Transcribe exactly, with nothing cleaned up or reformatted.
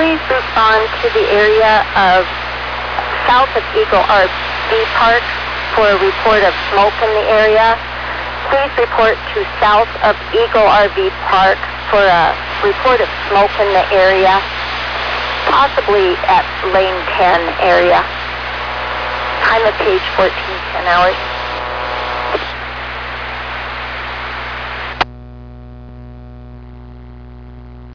please respond to the area of south of Eagle R V Park for a report of smoke in the area. Please report to south of Eagle R V Park for a report of smoke in the area, possibly at lane ten area. Time of page fourteen, ten hours.